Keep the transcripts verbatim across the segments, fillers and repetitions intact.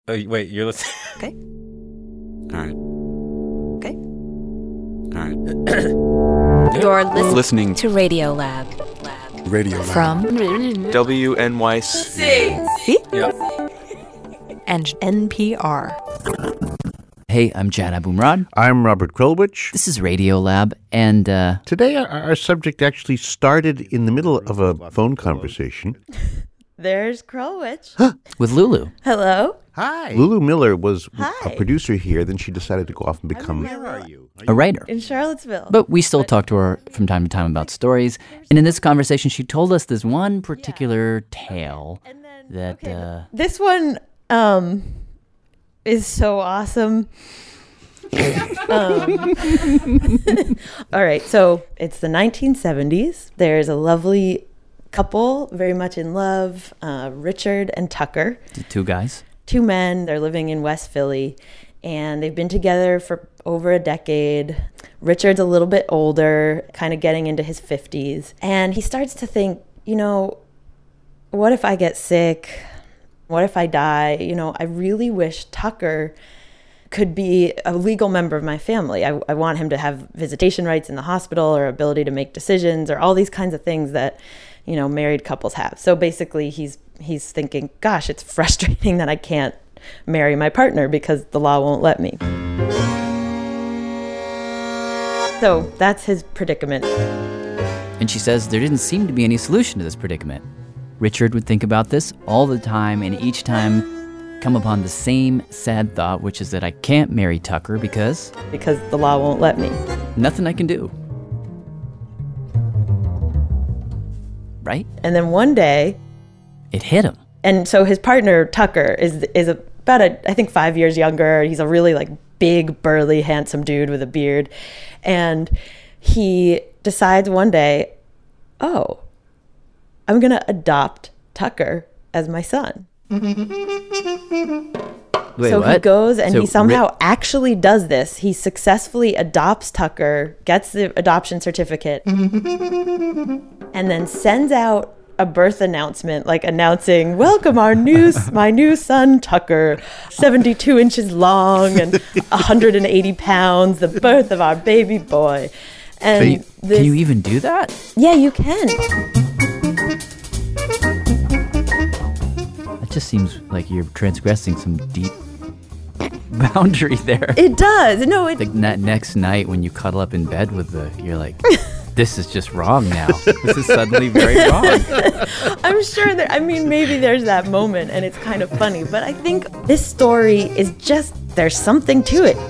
Oh, wait, you're listening? Okay. All right. Okay. All right. You're listening, Listening to Radio Lab. Lab. Radio Lab. From W N Y C. C Yeah. and N P R. Hey, I'm Jad Abumrad. I'm Robert Krulwich. This is Radio Lab, and uh, Today, our, our subject actually started in the middle of a phone conversation. There's Krulwich. with Lulu. Hello. Hi. Lulu Miller was Hi. a producer here. Then she decided to go off and become Where are you? A writer. In Charlottesville. But we still talk to her from time to time about stories. And in this conversation, she told us this one particular tale And then, that... okay, Uh, this one um, is so awesome. um, all right, so it's the nineteen seventies. There's a lovely couple, very much in love, uh, Richard and Tucker. the two guys. Two men. They're living in West Philly, and they've been together for over a decade. Richard's a little bit older, kind of getting into his fifties, and he starts to think, you know, what if I get sick? What if I die? You know, I really wish Tucker could be a legal member of my family. I, I want him to have visitation rights in the hospital or ability to make decisions or all these kinds of things that, you know, married couples have. So basically he's he's thinking, gosh, it's frustrating that I can't marry my partner because the law won't let me. So that's his predicament. And she says there didn't seem to be any solution to this predicament. Richard would think about this all the time, and each time come upon the same sad thought, which is that I can't marry Tucker because... Because the law won't let me. nothing I can do. Right? And then one day, It hit him. and so his partner, Tucker, is is about, a, I think, five years younger. He's a really, like, big, burly, handsome dude with a beard. And he decides one day, oh, I'm going to adopt Tucker as my son. Wait, so what? he goes and So he somehow Ri- actually does this. He successfully adopts Tucker, gets the adoption certificate, and then sends out a birth announcement, like announcing, welcome our new, my new son, Tucker, seventy-two inches long and one hundred eighty pounds, the birth of our baby boy. And Can you- this, Can you even do that? yeah, you can. That just seems like you're transgressing some deep boundary there. It does. No, it, Like that next night when you cuddle up in bed with the, you're like, this is just wrong now. This is suddenly very wrong. I'm sure there, I mean, maybe there's that moment and it's kind of funny, but I think this story is just, there's something to it.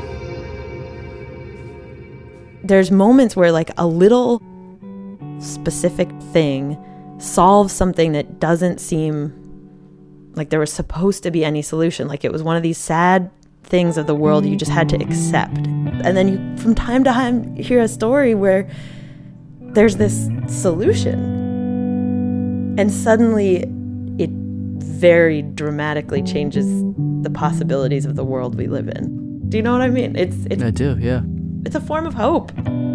There's moments where, like, a little specific thing solves something that doesn't seem like there was supposed to be any solution. Like it was one of these sad things of the world you just had to accept. And then you, from time to time, hear a story where there's this solution. And suddenly it very dramatically changes the possibilities of the world we live in. Do you know what I mean? It's it's I do, yeah. it's a form of hope.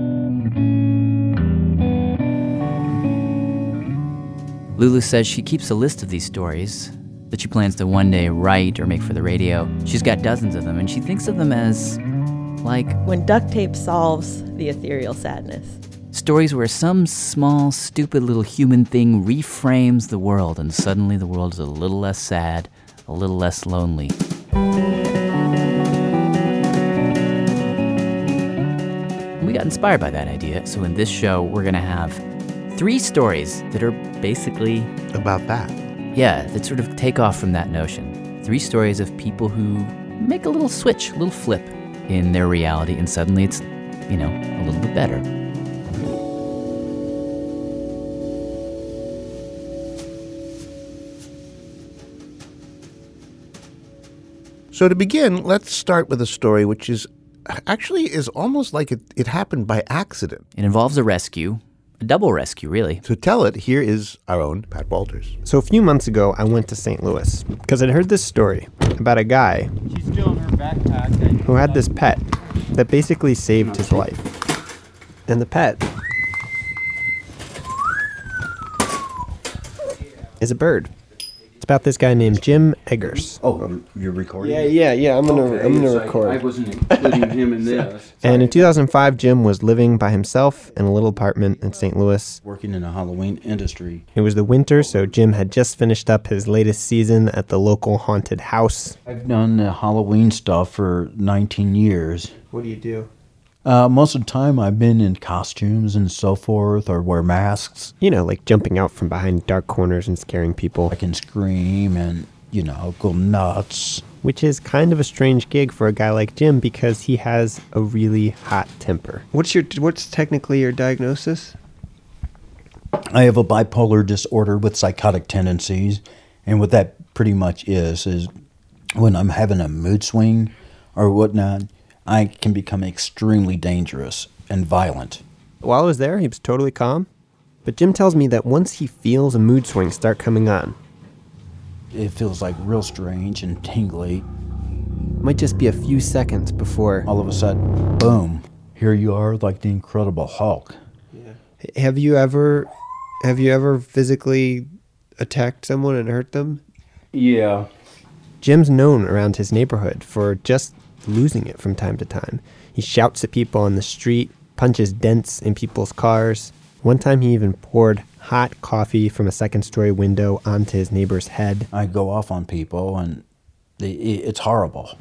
Lulu says she keeps a list of these stories that she plans to one day write or make for the radio. She's got dozens of them, and she thinks of them as, like, When duct tape solves the ethereal sadness. stories where some small, stupid little human thing reframes the world, and suddenly the world is a little less sad, a little less lonely. We got inspired by that idea, so in this show, we're going to have three stories that are basically, about that. yeah, that sort of take off from that notion. Three stories of people who make a little switch, a little flip in their reality, and suddenly it's, you know, a little bit better. So to begin, let's start with a story which is actually is almost like it, it happened by accident. It involves a rescue, a double rescue, really. To tell it, here is our own Pat Walters. So a few months ago, I went to Saint Louis because I'd heard this story about a guy She's still in her backpack. who had this pet that basically saved his life. And the pet is a bird. It's about this guy named Jim Eggers. Oh, you're recording? Yeah, yeah, yeah. I'm gonna, Okay, I'm gonna it's like record. I wasn't including him in this. And in two thousand five, Jim was living by himself in a little apartment in Saint Louis. Working in the Halloween industry. It was the winter, so Jim had just finished up his latest season at the local haunted house. I've done the Halloween stuff for nineteen years. What do you do? Uh, most of the time I've been in costumes and so forth, or wear masks. You know, like jumping out from behind dark corners and scaring people. I can scream and, you know, go nuts. Which is kind of a strange gig for a guy like Jim because he has a really hot temper. What's your what's technically your diagnosis? I have a bipolar disorder with psychotic tendencies, and what that pretty much is, is when I'm having a mood swing or whatnot, I can become extremely dangerous and violent. While I was there, he was totally calm. But Jim tells me that once he feels a mood swing start coming on, It feels like real strange and tingly. it might just be a few seconds before... All of a sudden, boom, here you are like the Incredible Hulk. Have you ever, have you ever physically attacked someone and hurt them? Yeah. Jim's known around his neighborhood for just losing it from time to time. He shouts at people on the street, punches dents in people's cars. One time he even poured hot coffee from a second-story window onto his neighbor's head. I go off on people, and they, it's horrible.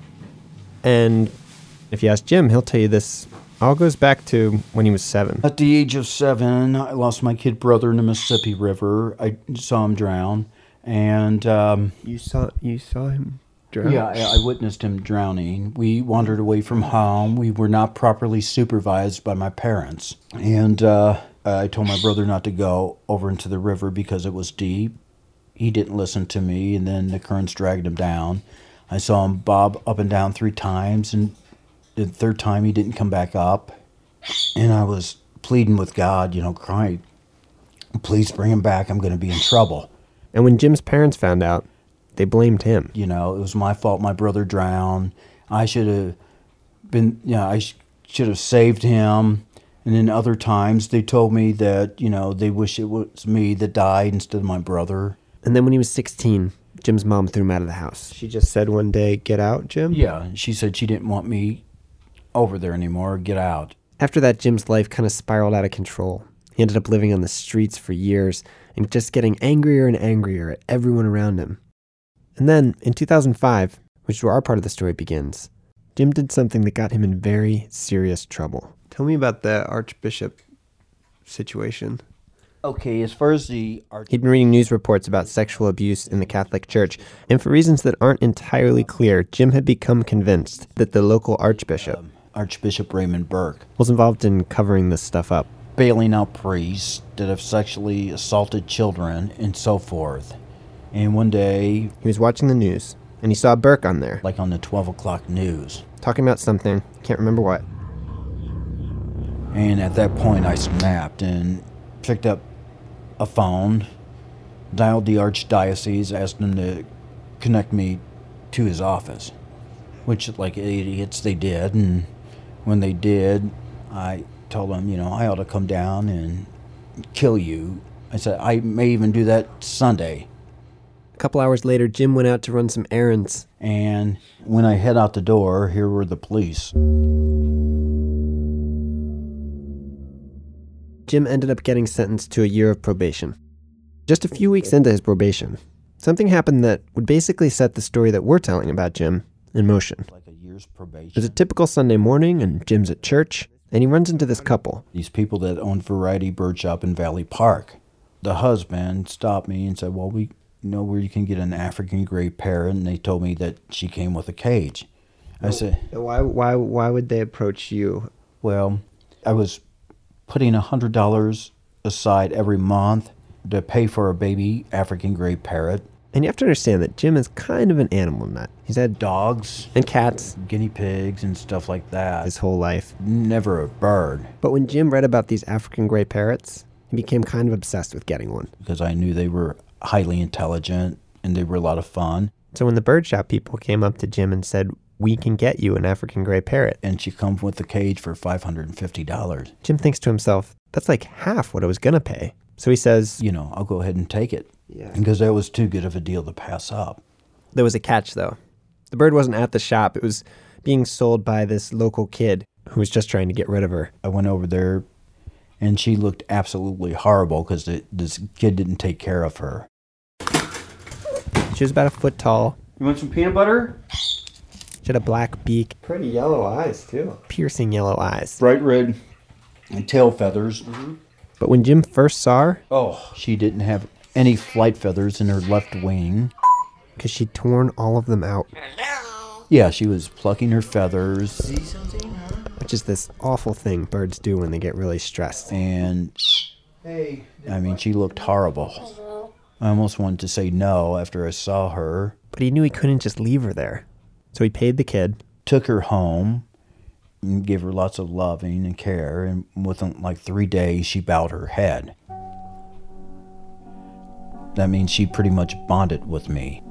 And if you ask Jim, he'll tell you this all goes back to when he was seven. At the age of seven, I lost my kid brother in the Mississippi River. I saw him drown, and... Um, You saw you saw him drown? Yeah, I, I witnessed him drowning. We wandered away from home. We were not properly supervised by my parents. And uh, I told my brother not to go over into the river because it was deep. He didn't listen to me, and then the currents dragged him down. I saw him bob up and down three times, and the third time he didn't come back up. And I was pleading with God, you know, crying, please bring him back. I'm going to be in trouble. And when Jim's parents found out, they blamed him. You know, it was my fault my brother drowned. I should have been, you know, I sh- should have saved him. And then other times they told me that, you know, they wish it was me that died instead of my brother. And then when he was sixteen, Jim's mom threw him out of the house. She just said one day, "Get out, Jim?" Yeah, she said she didn't want me over there anymore. Get out. After that, Jim's life kind of spiraled out of control. He ended up living on the streets for years and just getting angrier and angrier at everyone around him. And then, in two thousand five, which is where our part of the story begins, Jim did something that got him in very serious trouble. Tell me about the Archbishop situation. Okay, as far as the... Arch- He'd been reading news reports about sexual abuse in the Catholic Church, and for reasons that aren't entirely clear, Jim had become convinced that the local archbishop um, Archbishop Raymond Burke was involved in covering this stuff up. bailing out priests that have sexually assaulted children and so forth. And one day, He was watching the news, and he saw Burke on there, like on the twelve o'clock news, talking about something, can't remember what. and at that point I snapped and picked up a phone, dialed the archdiocese, asked them to connect me to his office, which, like idiots, they did. And when they did, I told them, you know, I ought to come down and kill you. I said, I may even do that Sunday. A couple hours later, Jim went out to run some errands. And when I head out the door, here were the police. Jim ended up getting sentenced to a year of probation. Just a few weeks into his probation, something happened that would basically set the story that we're telling about Jim in motion. Like a year's probation. It was a typical Sunday morning, and Jim's at church, and he runs into this couple. These people that owned Variety Bird Shop in Valley Park. The husband stopped me and said, well, we know where you can get an African gray parrot, and they told me that she came with a cage. I said, Why, why, why would they approach you? well, I was putting one hundred dollars aside every month to pay for a baby African gray parrot. And you have to understand that Jim is kind of an animal nut. He's had Dogs, and cats guinea pigs, and stuff like that. his whole life. Never a bird, But when Jim read about these African gray parrots, he became kind of obsessed with getting one. because I knew they were highly intelligent and they were a lot of fun. So when the bird shop people came up to Jim and said, "We can get you an African gray parrot," And she comes with the cage for five hundred fifty dollars. Jim thinks to himself, that's like half what I was going to pay. So he says, You know, I'll go ahead and take it. Yeah. because that was too good of a deal to pass up. There was a catch, though. The bird wasn't at the shop. It was being sold by this local kid who was just trying to get rid of her. I went over there, and she looked absolutely horrible because this kid didn't take care of her. She was about a foot tall. You want some peanut butter? She had a black beak. Pretty yellow eyes, too. Piercing yellow eyes. Bright red and tail feathers. But when Jim first saw her, Oh, she didn't have any flight feathers in her left wing. because she'd torn all of them out, Yeah, she was plucking her feathers, which is this awful thing birds do when they get really stressed. and I mean, she looked horrible. I almost wanted to say no after I saw her. But he knew he couldn't just leave her there. So he paid the kid. Took her home and gave her lots of loving and care, and within like three days, she bowed her head. That means she pretty much bonded with me.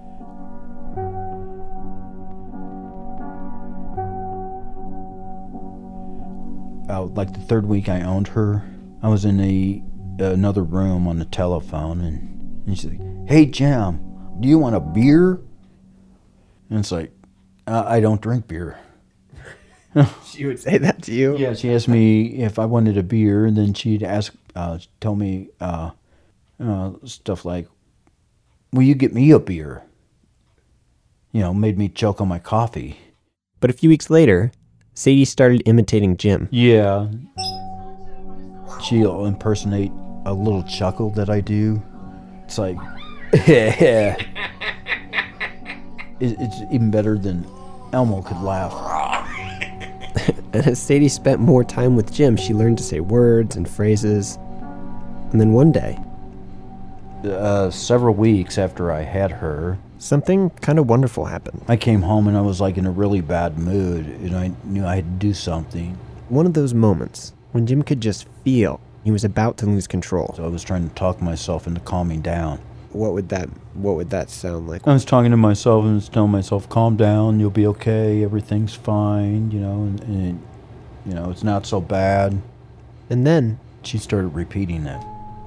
Uh, like the third week I owned her, I was in a another room on the telephone, and, and she's like, "Hey, Jim, do you want a beer?" And it's like, uh, I don't drink beer. She would say that to you? Yeah, she asked me if I wanted a beer, and then she'd ask, uh, tell me uh, uh, stuff like, "Will you get me a beer?" You know, made me choke on my coffee. But a few weeks later, Sadie started imitating Jim. Yeah. She'll impersonate a little chuckle that I do. It's like, it, it's even better than Elmo could laugh. And as Sadie spent more time with Jim, she learned to say words and phrases. And then one day, Uh, several weeks after I had her, something kind of wonderful happened. I came home and I was like in a really bad mood, and I knew I had to do something. One of those moments when Jim could just feel he was about to lose control. So I was trying to talk myself into calming down. What would that what would that sound like? I was talking to myself and was telling myself, "Calm down, you'll be okay, everything's fine," you know, and, and you know, it's not so bad. And then She started repeating it.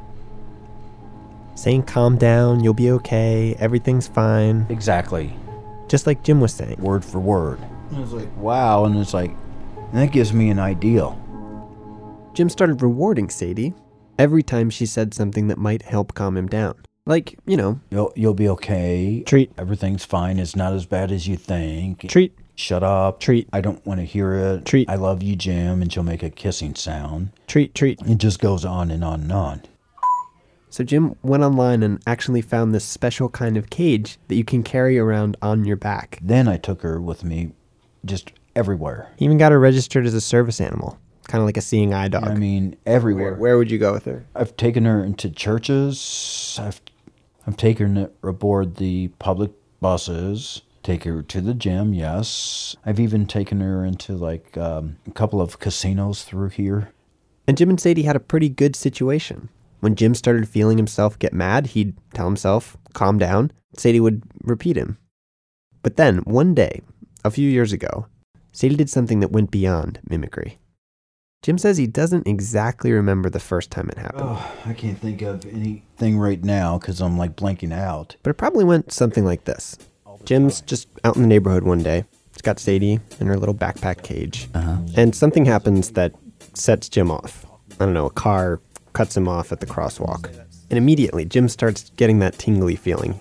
saying, "Calm down, you'll be okay, everything's fine." Exactly. Just like Jim was saying. Word for word. And I was like, wow, and it's like, that gives me an ideal. Jim started rewarding Sadie every time she said something that might help calm him down. Like, you know, You'll, you'll be okay. Treat. Everything's fine. It's not as bad as you think. treat, Shut up. Treat. I don't want to hear it. Treat. I love you, Jim. And she'll make a kissing sound. treat, treat. It just goes on and on and on. So Jim went online and actually found this special kind of cage that you can carry around on your back. Then I took her with me just everywhere. He even got her registered as a service animal, kind of like a seeing eye dog. I mean, everywhere. where, where would you go with her? I've taken her into churches. I've I've taken her aboard the public buses. Take her to the gym, yes. I've even taken her into like um, a couple of casinos through here. And Jim and Sadie had a pretty good situation. When Jim started feeling himself get mad, he'd tell himself, calm down. Sadie would repeat him. But then, one day, a few years ago, Sadie did something that went beyond mimicry. Jim says he doesn't exactly remember the first time it happened. Oh, I can't think of anything right now because I'm like blanking out. But it probably went something like this. Jim's just out in the neighborhood one day. He's got Sadie in her little backpack cage. Uh-huh. And something happens that sets Jim off. I don't know, a car cuts him off at the crosswalk. And immediately, Jim starts getting that tingly feeling.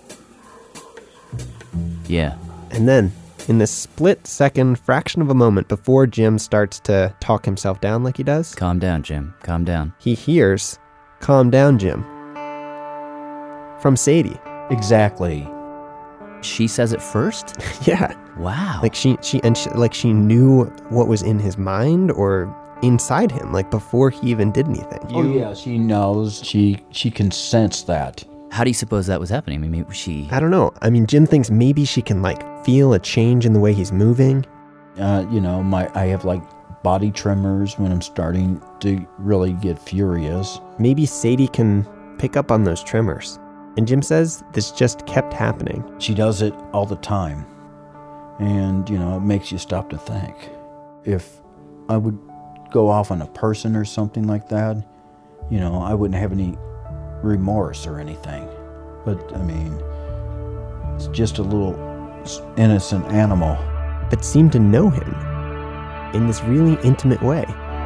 Yeah. And then, in this split second fraction of a moment before Jim starts to talk himself down like he does, Calm down, Jim. Calm down. he hears, "Calm down, Jim," from Sadie. Exactly. She says it first? Yeah. Wow. Like she, she, and she, like she knew what was in his mind or inside him, like before he even did anything. Oh yeah, she knows. She she can sense that. How do you suppose that was happening? I mean, maybe she... I don't know. I mean, Jim thinks maybe she can like feel a change in the way he's moving. Uh, you know, my I have like body tremors when I'm starting to really get furious. Maybe Sadie can pick up on those tremors. And Jim says this just kept happening. She does it all the time. And, you know, it makes you stop to think. If I would go off on a person or something like that, you know, I wouldn't have any remorse or anything. But, I mean, it's just a little innocent animal. That seemed to know him in this really intimate way.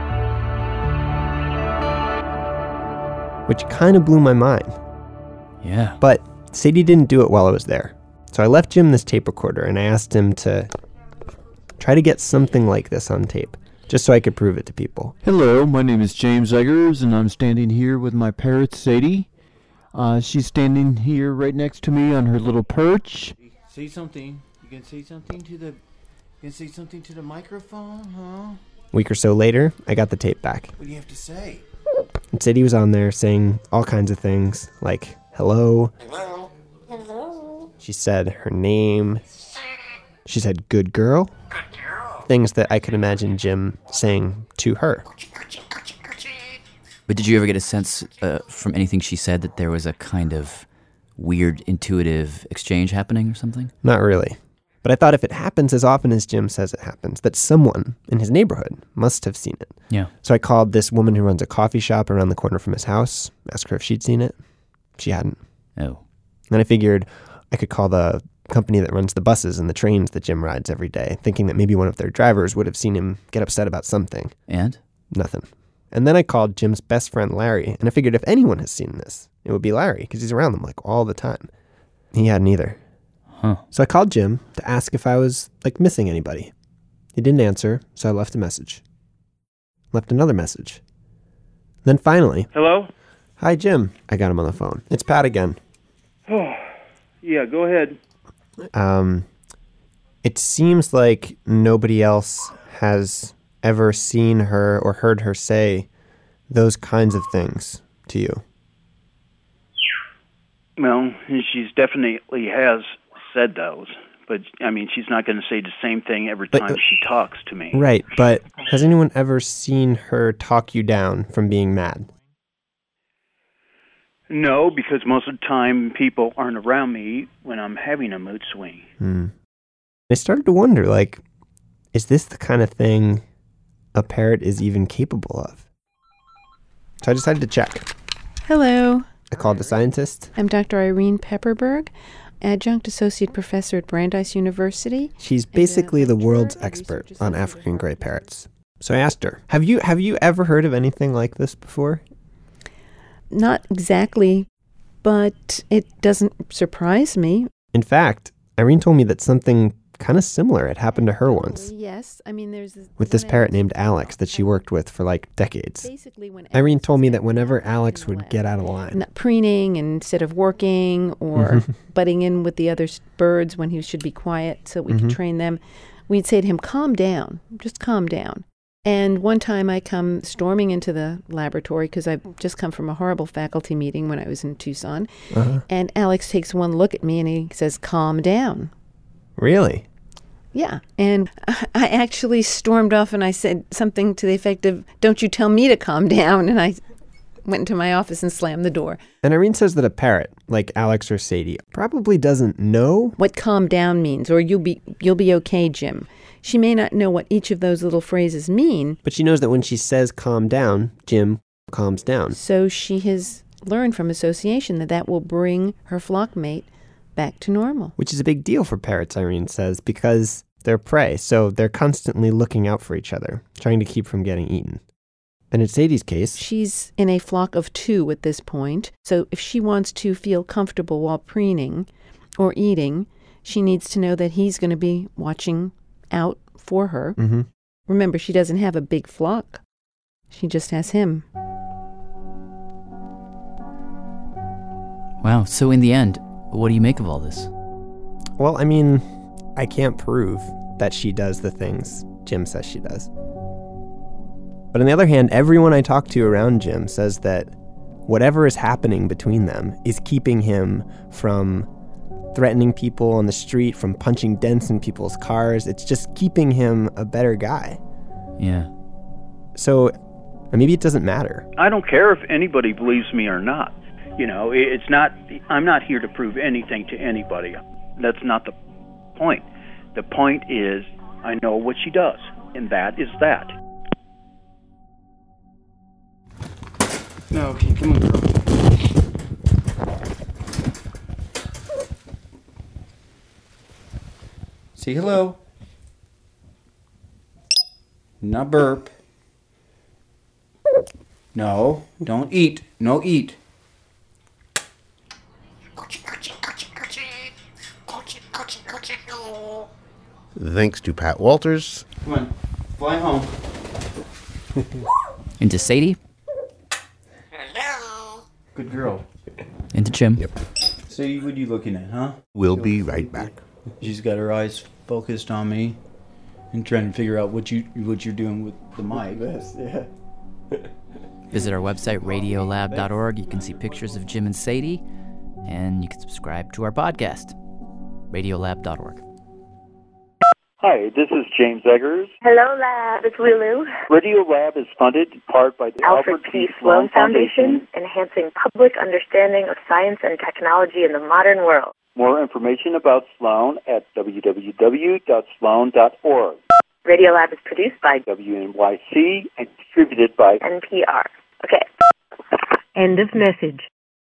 Which kind of blew my mind. Yeah. But Sadie didn't do it while I was there. So I left Jim this tape recorder and I asked him to try to get something like this on tape, just so I could prove it to people. Hello, my name is James Eggers, and I'm standing here with my parrot, Sadie. Uh, she's standing here right next to me on her little perch. Say something. You can say something to the. You can say something to the microphone, huh? A week or so later, I got the tape back. What do you have to say? And Sadie was on there saying all kinds of things, like hello. Hello. Hello. She said her name. She said good girl. Things that I could imagine Jim saying to her. But did you ever get a sense uh, from anything she said that there was a kind of weird, intuitive exchange happening or something? Not really. But I thought if it happens as often as Jim says it happens, that someone in his neighborhood must have seen it. Yeah. So I called this woman who runs a coffee shop around the corner from his house, asked her if she'd seen it. She hadn't. Oh. Then I figured I could call the company that runs the buses and the trains that Jim rides every day, thinking that maybe one of their drivers would have seen him get upset about something. And? Nothing. And then I called Jim's best friend, Larry, and I figured if anyone has seen this, it would be Larry, because he's around them like all the time. He hadn't either. Huh. So I called Jim to ask if I was like missing anybody. He didn't answer, so I left a message. Left another message. Then finally... Hello? Hi, Jim. I got him on the phone. It's Pat again. Oh, yeah, go ahead. Um, it seems like nobody else has ever seen her or heard her say those kinds of things to you. Well, she definitely has said those, but, I mean, she's not going to say the same thing every time But, uh, she talks to me. Right, but has anyone ever seen her talk you down from being mad? No, because most of the time people aren't around me when I'm having a mood swing. Hmm. I started to wonder, like, is this the kind of thing a parrot is even capable of? So I decided to check. Hello. I called the scientist. I'm Doctor Irene Pepperberg, Adjunct Associate Professor at Brandeis University. She's basically the world's expert on African gray parrots. So I asked her, have you have you ever heard of anything like this before? Not exactly, but it doesn't surprise me. In fact, Irene told me that something kind of similar had happened to her once. Yes, I mean, there's... This, with this parrot named Alex that she worked with for like decades. Basically, when Irene told me that whenever Alex would get out of line... Not preening instead of working or butting in with the other birds when he should be quiet so we mm-hmm. could train them, we'd say to him, calm down, just calm down. And one time I come storming into the laboratory because I've just come from a horrible faculty meeting when I was in Tucson. Uh-huh. And Alex takes one look at me and he says, calm down. Really? Yeah. And I actually stormed off and I said something to the effect of, don't you tell me to calm down. And I went into my office and slammed the door. And Irene says that a parrot, like Alex or Sadie, probably doesn't know what calm down means, or you'll be you'll be okay, Jim. She may not know what each of those little phrases mean. But she knows that when she says calm down, Jim calms down. So she has learned from association that that will bring her flock mate back to normal. Which is a big deal for parrots, Irene says, because they're prey, so they're constantly looking out for each other, trying to keep from getting eaten. And in Sadie's case... she's in a flock of two at this point, so if she wants to feel comfortable while preening or eating, she needs to know that he's going to be watching out for her. Mm-hmm. Remember, she doesn't have a big flock. She just has him. Wow, so in the end, what do you make of all this? Well, I mean, I can't prove that she does the things Jim says she does. But on the other hand, everyone I talk to around Jim says that whatever is happening between them is keeping him from threatening people on the street, from punching dents in people's cars. It's just keeping him a better guy. Yeah. So maybe it doesn't matter. I don't care if anybody believes me or not. You know, it's not, I'm not here to prove anything to anybody. That's not the point. The point is, I know what she does, and that is that. No, okay, come on, girl. Say hello. Not burp. No, don't eat. No eat. Thanks to Pat Walters. Come on, fly home. Into Sadie. Good girl. Into Jim. Yep. So what are you looking at, huh? We'll be right back. She's got her eyes focused on me and trying to figure out what you what you're doing with the mic. This, yeah. Visit our website, radiolab dot org. You can see pictures of Jim and Sadie, and you can subscribe to our podcast, radiolab dot org. Hi, this is James Eggers. Hello, Lab. It's Lulu. Radio Lab is funded in part by the Alfred P. Sloan Foundation, enhancing public understanding of science and technology in the modern world. More information about Sloan at w w w dot sloan dot org. Radiolab is produced by W N Y C and distributed by N P R. Okay. End of message.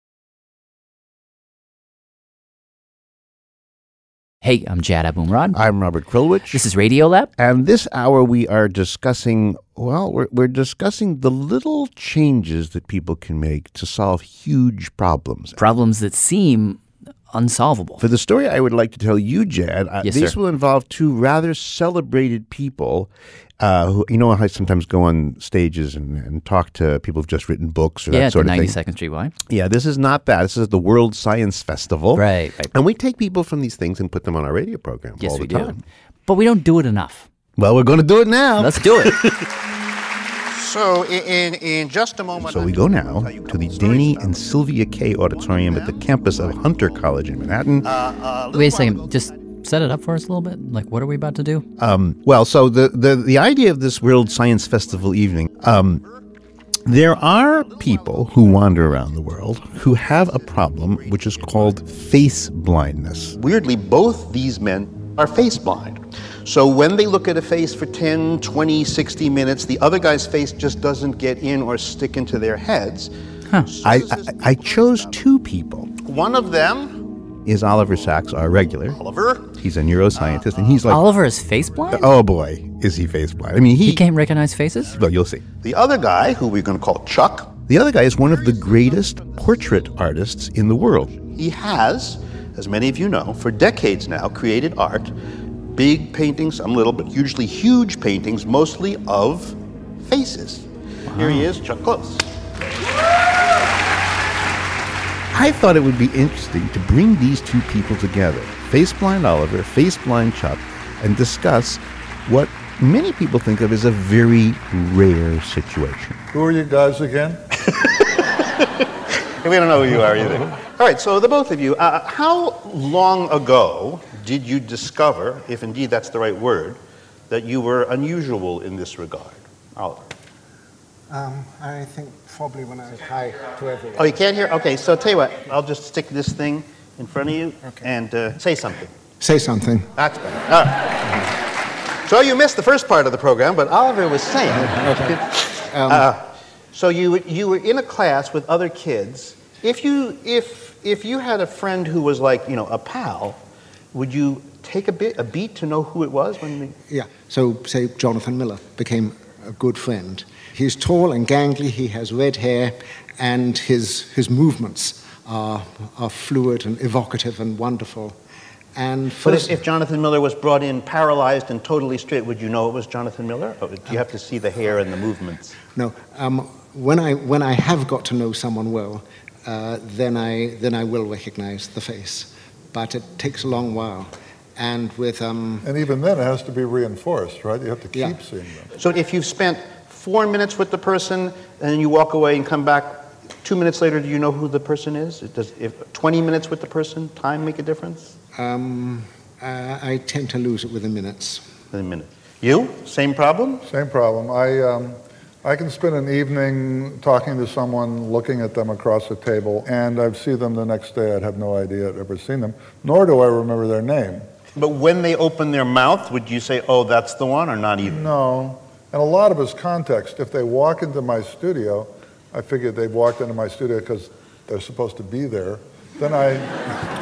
Hey, I'm Jad Abumrad. I'm Robert Krulwich. This is Radiolab. And this hour we are discussing, well, we're, we're discussing the little changes that people can make to solve huge problems. Problems that seem unsolvable. For the story I would like to tell you, Jad, uh, yes, these sir. will involve two rather celebrated people uh, who, you know, I sometimes go on stages and, and talk to people who've just written books or yeah, that sort at of the thing. ninety-second Street Y. Yeah, this is not that. This is the World Science Festival. Right, right. And we take people from these things and put them on our radio program Yes, all the we time. do. But we don't do it enough. Well, we're going to do it now. Let's do it. So in, in just a moment... So we go now to the Danny and Sylvia Kay Auditorium at the campus of Hunter College in Manhattan. Wait a second. Just set it up for us a little bit. Like, what are we about to do? Um, well, so the, the, the idea of this World Science Festival evening, um, there are people who wander around the world who have a problem which is called face blindness. Weirdly, both these men are face blind. So when they look at a face for ten, twenty, sixty minutes, the other guy's face just doesn't get in or stick into their heads. Huh. I, I, I chose two people. One of them is Oliver Sacks, our regular. Oliver? He's a neuroscientist, and he's like... Oliver is face blind? Oh, boy, is he face blind. I mean, he... He can't recognize faces? Well, you'll see. The other guy, who we're going to call Chuck, the other guy is one of the greatest portrait artists in the world. He has, as many of you know, for decades now, created art, big paintings, some little, but usually huge paintings, mostly of faces. Wow. Here he is, Chuck Close. I thought it would be interesting to bring these two people together, face-blind Oliver, face-blind Chuck, and discuss what many people think of as a very rare situation. Who are you guys again? We don't know who you are either. All right, so the both of you, uh, how long ago did you discover, if indeed that's the right word, that you were unusual in this regard? Oliver. Um, I think probably when I was high to everyone. Oh, you can't hear? Okay, so tell you what, I'll just stick this thing in front of you okay. and uh, say something. Say something. That's better. All right. So you missed the first part of the program, but Oliver was saying. Okay. Um, uh, so you you were in a class with other kids. If you if if you had a friend who was like you know a pal, would you take a bit a beat to know who it was when? We... Yeah. So say Jonathan Miller became a good friend. He's tall and gangly, he has red hair, and his his movements are, are fluid and evocative and wonderful. And but if, if Jonathan Miller was brought in paralyzed and totally straight, would you know it was Jonathan Miller? Or do you have to see the hair and the movements? No. Um, when I when I have got to know someone well, uh, then I then I will recognize the face. But it takes a long while. And with um, and even then it has to be reinforced, right? You have to keep yeah. seeing them. So if you've spent four minutes with the person and then you walk away and come back two minutes later, do you know who the person is? Does if twenty minutes with the person, time make a difference? Um, uh, I tend to lose it within minutes. Within minutes. You? Same problem? Same problem. I um, I can spend an evening talking to someone, looking at them across a table, and I'd see them the next day. I'd have no idea I'd ever seen them, nor do I remember their name. But when they open their mouth, would you say, oh, that's the one, or not even? No. And a lot of it's context. If they walk into my studio, I figured they've walked into my studio because they're supposed to be there. Then I,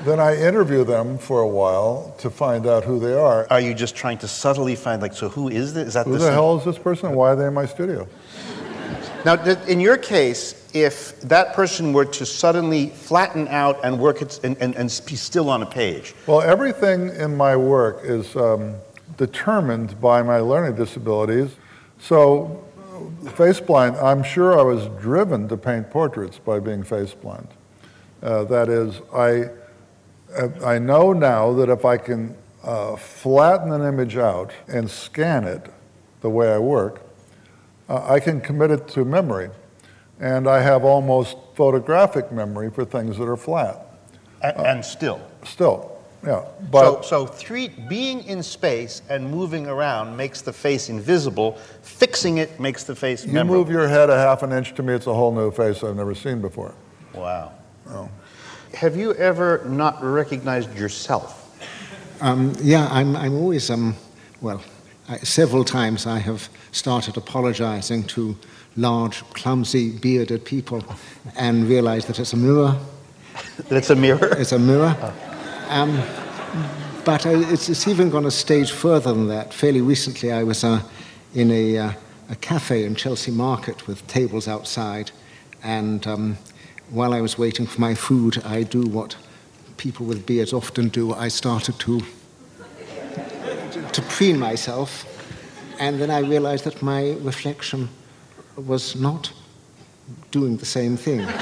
then I interview them for a while to find out who they are. Are you just trying to subtly find, like, so who is this? Is that Who this the hell is this person? Why are they in my studio? Now, th- in your case, if that person were to suddenly flatten out and work it and, and, and be still on a page. Well, everything in my work is um, determined by my learning disabilities. So, face blind, I'm sure I was driven to paint portraits by being face blind. Uh, that is, I, I know now that if I can uh, flatten an image out and scan it the way I work, uh, I can commit it to memory. And I have almost photographic memory for things that are flat. And, uh, and still? Still, yeah. But so, so three, being in space and moving around makes the face invisible. Fixing it makes the face you memorable. move your head a half an inch, to me it's a whole new face I've never seen before. Wow. Oh. Have you ever not recognized yourself? Um, yeah, I'm, I'm always, um, well, I, several times I have started apologizing to large, clumsy, bearded people and realized that it's a mirror. It's a mirror? It's a mirror. Um, but I, it's, it's even gone a stage further than that. Fairly recently I was uh, in a, uh, a cafe in Chelsea Market with tables outside, and um, while I was waiting for my food, I do what people with beards often do. I started to, to preen myself, and then I realized that my reflection was not doing the same thing. and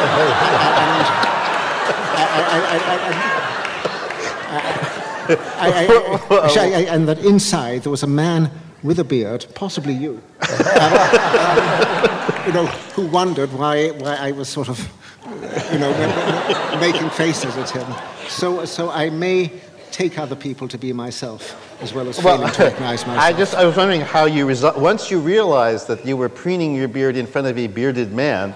and that inside there was a man with a beard, possibly you, um, you know, who wondered why why I was sort of, you know, making faces at him. So so I may take other people to be myself, as well as failing well, to recognize myself. I just I was wondering how you resu- once you realized that you were preening your beard in front of a bearded man.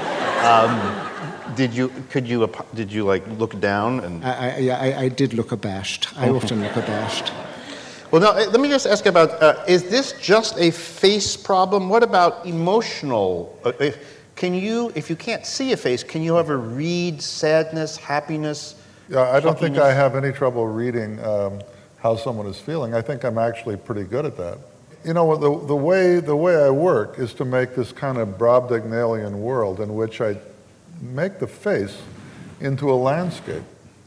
Um, did you could you did you like look down and? I I, I, I did look abashed. I Okay. often look abashed. Well, now let me just ask about: uh, is this just a face problem? What about emotional? Uh, if, can you, if you can't see a face, can you ever read sadness, happiness? Yeah, I don't think happiness? I have any trouble reading um, how someone is feeling. I think I'm actually pretty good at that. You know, the, the, way, the way I work is to make this kind of Brobdingnailian world in which I make the face into a landscape.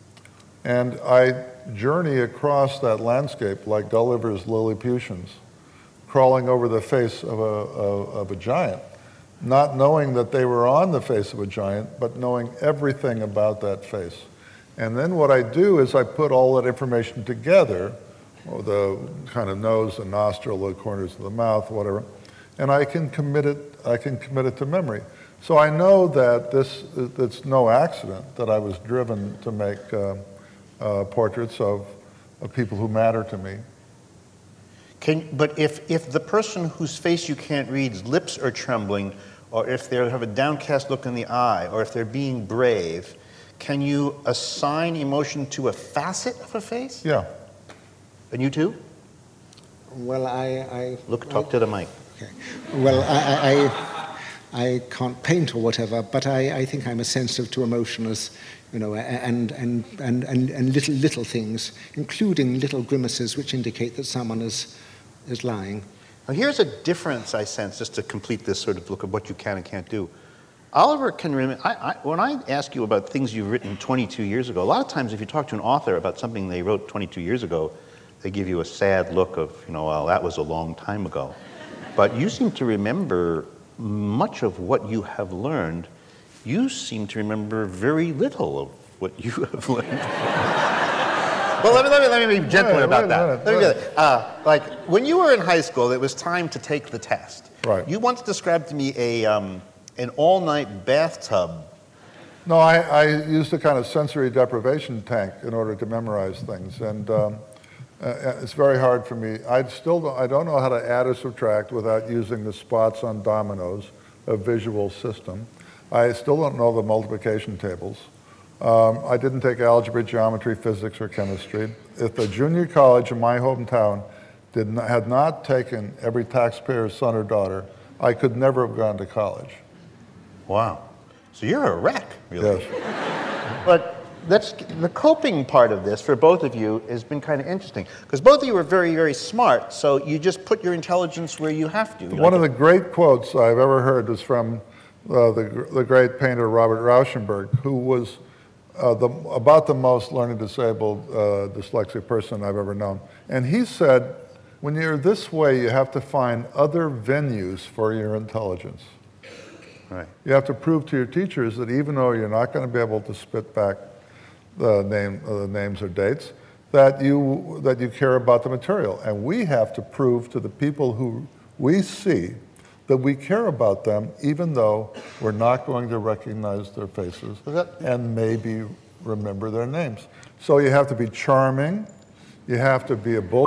And I journey across that landscape like Gulliver's Lilliputians, crawling over the face of a, of, of a giant, not knowing that they were on the face of a giant, but knowing everything about that face. And then what I do is I put all that information together, or the kind of nose, the nostril, the corners of the mouth, whatever, and I can commit it, I can commit it to memory. So I know that this, it's no accident that I was driven to make uh, uh, portraits of, of people who matter to me. Can, but if, if the person whose face you can't read's lips are trembling, or if they have a downcast look in the eye, or if they're being brave, can you assign emotion to a facet of a face? Yeah. And you too? Well, I... I Look, talk I, to the mic. Okay. Well, I, I, I can't paint or whatever, but I, I think I'm as sensitive to emotion as, you know, and, and, and, and, and little, little things, including little grimaces which indicate that someone is, is lying. Now here's a difference I sense, just to complete this sort of look at what you can and can't do. Oliver can remember, I, I, when I ask you about things you've written twenty-two years ago, a lot of times if you talk to an author about something they wrote twenty-two years ago, they give you a sad look of, you know, well, that was a long time ago. But you seem to remember much of what you have learned. You seem to remember very little of what you have learned. Well, let me, let me, let me be gentler Wait, about wait, that. wait, Let me wait. get it. Uh, like, when you were in high school, it was time to take the test. Right. You once described to me a, um, an all-night bathtub. No, I, I used a kind of sensory deprivation tank in order to memorize things, and um, uh, it's very hard for me. I still don't, I don't know how to add or subtract without using the spots on dominoes, a visual system. I still don't know the multiplication tables. Um, I didn't take algebra, geometry, physics, or chemistry. If the junior college in my hometown did not, had not taken every taxpayer's son or daughter, I could never have gone to college. Wow. So you're a wreck, really. Yes. But that's the coping part of this for both of you has been kind of interesting because both of you are very, very smart. So you just put your intelligence where you have to. One of the great quotes I've ever heard is from uh, the, the great painter Robert Rauschenberg, who was uh, the, about the most learning disabled uh, dyslexic person I've ever known. And he said, when you're this way, you have to find other venues for your intelligence. Right. You have to prove to your teachers that even though you're not going to be able to spit back the name, uh, the names or dates, that you that you care about the material, and we have to prove to the people who we see that we care about them, even though we're not going to recognize their faces and maybe remember their names. So you have to be charming, you have to be a bull.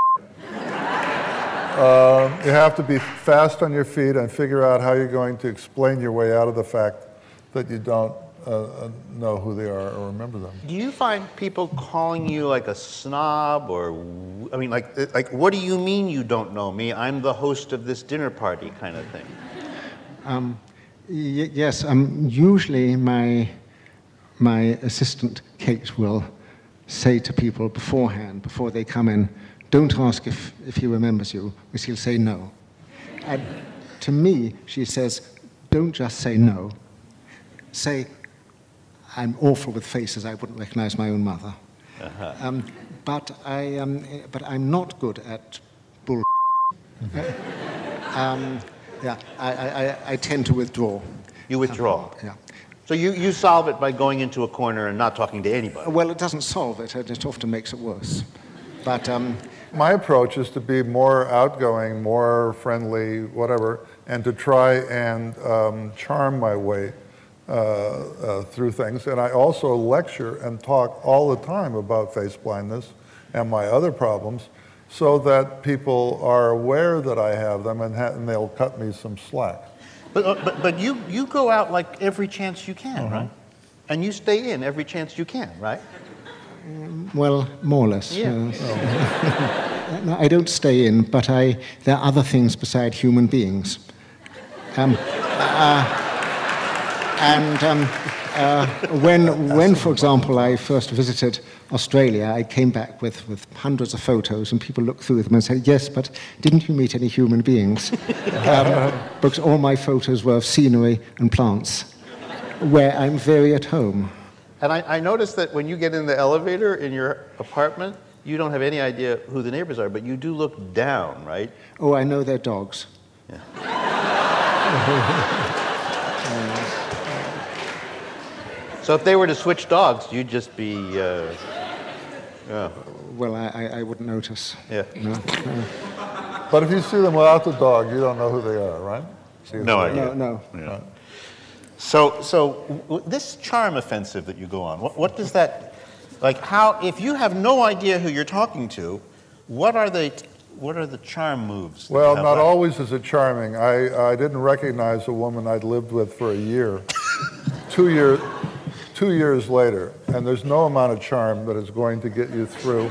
Uh, you have to be fast on your feet and figure out how you're going to explain your way out of the fact that you don't uh, know who they are or remember them. Do you find people calling you like a snob or, I mean, like, like, what do you mean you don't know me? I'm the host of this dinner party kind of thing. Um, y yes, um, usually my, my assistant, Kate, will say to people beforehand, before they come in, don't ask if, if he remembers you, because he'll say no. And to me, she says, don't just say no. Say, I'm awful with faces, I wouldn't recognize my own mother. Uh-huh. um, but, I, um, but I'm not good at bull. um, yeah, I, I, I tend to withdraw. You withdraw? Um, yeah. So you, you solve it by going into a corner and not talking to anybody? Well, it doesn't solve it, it often makes it worse. But um, my approach is to be more outgoing, more friendly, whatever, and to try and um, charm my way uh, uh, through things. And I also lecture and talk all the time about face blindness and my other problems so that people are aware that I have them and, ha and they'll cut me some slack. But, uh, but, but you, you go out like every chance you can, uh-huh. right? And you stay in every chance you can, right? Well, more or less. Yeah. Uh, no, I don't stay in, but I, there are other things beside human beings. Um, uh, and um, uh, when, when, for example, I first visited Australia, I came back with, with hundreds of photos, and people looked through them and said, yes, but didn't you meet any human beings? um, because all my photos were of scenery and plants, where I'm very at home. And I, I noticed that when you get in the elevator in your apartment, you don't have any idea who the neighbors are, but you do look down, right? Oh, I know their dogs. Yeah. So if they were to switch dogs, you'd just be, uh, yeah. Well, I, I, I wouldn't notice. Yeah. No, no. But if you see them without the dog, you don't know who they are, right? See no idea. No, no. Yeah. Right. So, so w this charm offensive that you go on, what, what does that, like how, if you have no idea who you're talking to, what are the, what are the charm moves? Well, not left? always is it charming. I, I didn't recognize a woman I'd lived with for a year, two, year, two years later, and there's no amount of charm that is going to get you through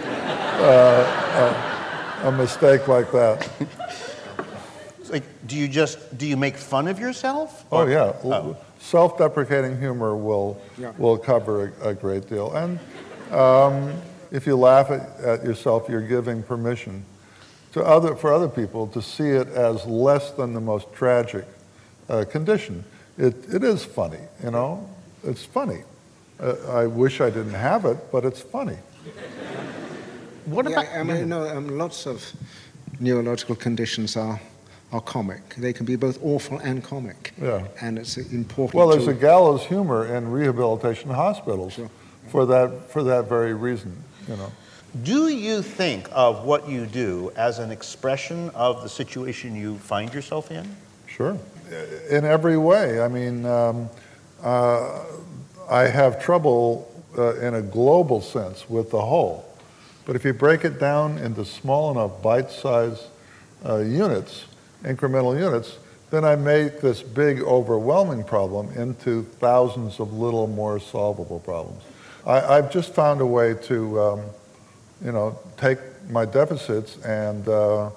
uh, a, a mistake like that. Like, do you just, do you make fun of yourself? Or? Oh, yeah. Oh. Self-deprecating humor will, yeah. will cover a, a great deal. And um, if you laugh at, at yourself, you're giving permission to other, for other people to see it as less than the most tragic uh, condition. It, it is funny, you know? It's funny. Uh, I wish I didn't have it, but it's funny. What about... Yeah, I mean, no, um, lots of neurological conditions are... are comic. They can be both awful and comic. Yeah. And it's important Well, there's to... a gallows humor in rehabilitation hospitals sure. for that for that very reason, you know. Do you think of what you do as an expression of the situation you find yourself in? Sure. In every way. I mean, um, uh, I have trouble uh, in a global sense with the whole. But if you break it down into small enough bite-sized uh, units, incremental units, then I make this big overwhelming problem into thousands of little more solvable problems. I, I've just found a way to, um, you know, take my deficits and uh,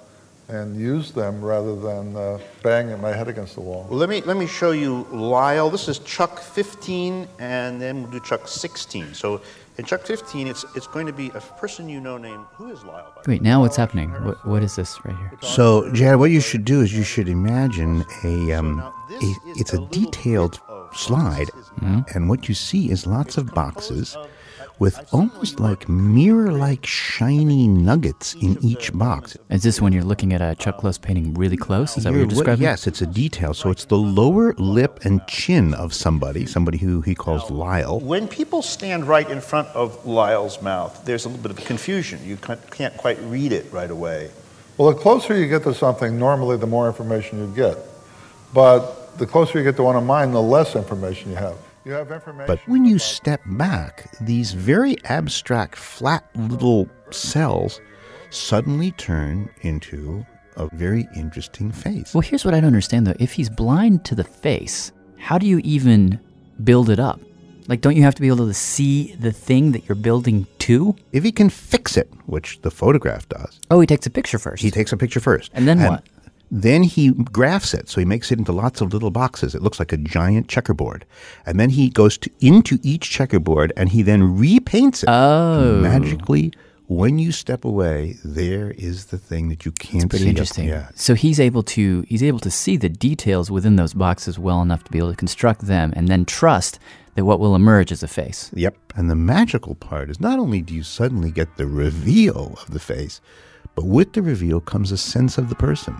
and use them rather than uh, banging my head against the wall. Well, let me let me show you Lyle. This is Chuck fifteen, and then we'll do Chuck sixteen. So in Chuck fifteen, it's it's going to be a person you know named, who is Lyle? Wait, now what's happening? What what is this right here? So, Jared, what you should do is you should imagine a um, a, it's a detailed slide, mm-hmm. and what you see is lots of boxes with almost like mirror-like shiny nuggets in each box. Is this when you're looking at a Chuck Close painting really close? Is that what you're describing? Yes, it's a detail. So it's the lower lip and chin of somebody, somebody who he calls Lyle. When people stand right in front of Lyle's mouth, there's a little bit of confusion. You can't quite read it right away. Well, the closer you get to something, normally the more information you get. But the closer you get to one of mine, the less information you have. You have information. But when you step back, these very abstract, flat little cells suddenly turn into a very interesting face. Well, here's what I don't understand, though. If he's blind to the face, how do you even build it up? Like, don't you have to be able to see the thing that you're building to? If he can fix it, which the photograph does. Oh, he takes a picture first. He takes a picture first. And then and what? Then he graphs it, so he makes it into lots of little boxes. It looks like a giant checkerboard. And then he goes to, into each checkerboard, and he then repaints it. Oh. Magically, when you step away, there is the thing that you can't It's pretty see. interesting. Yeah. So he's able to he's able to see the details within those boxes well enough to be able to construct them, and then trust that what will emerge is a face. Yep. And the magical part is not only do you suddenly get the reveal of the face, but with the reveal comes a sense of the person.